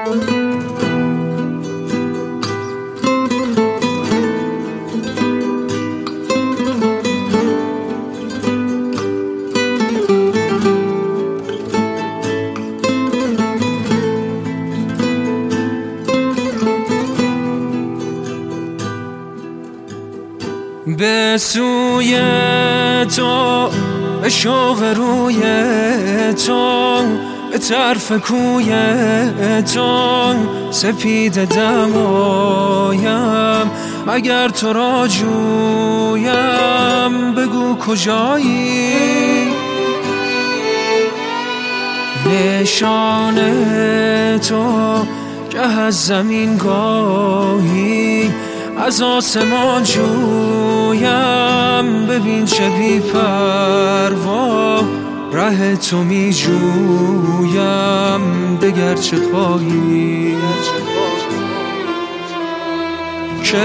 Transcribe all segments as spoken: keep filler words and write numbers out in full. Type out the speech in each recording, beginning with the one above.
به سوی تو، به شوق روی تو، به طرف کوی تو سپید دمایم. اگر تو را جویم بگو کجایی؟ نشان تو که از زمین گاهی از آسمان جویم. ببین چه بی پروا ره تو می جویم. دگر چه خواهی؟ کی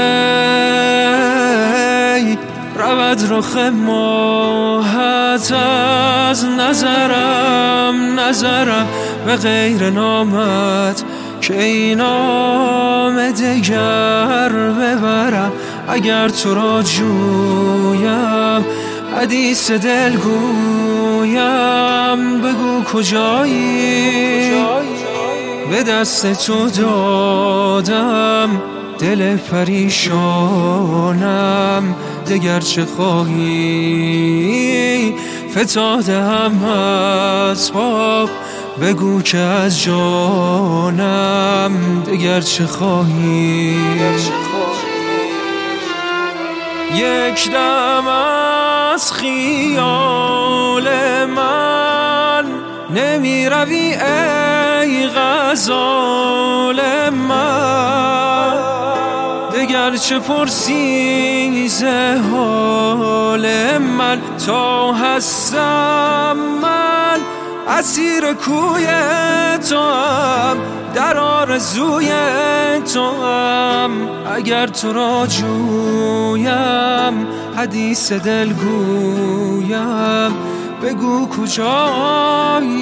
رود رخ ماهت از نظرم، نظرم به غیر نامت که این نام دگر ببرم. اگر تو را جویم حدیث دل گویم. بگو کجایی؟ به دست تو دادم دل پریشانم. دگر چه خواهی؟ فتاده هم اسباب بگو که از جانم. دگر چه خواهی؟ یک دم از خیال من نمی روی ای غزال من. دگر چه پرسی ز حال من؟ تا هستم من اسیر کوی تو هم، در آرزوی تو هم. اگر تو را جویم حدیث دل گویم. بگو کجایی؟